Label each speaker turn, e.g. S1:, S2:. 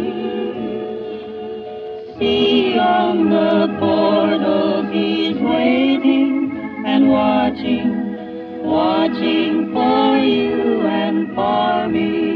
S1: See on the portals he's waiting and watching, watching for you and for me.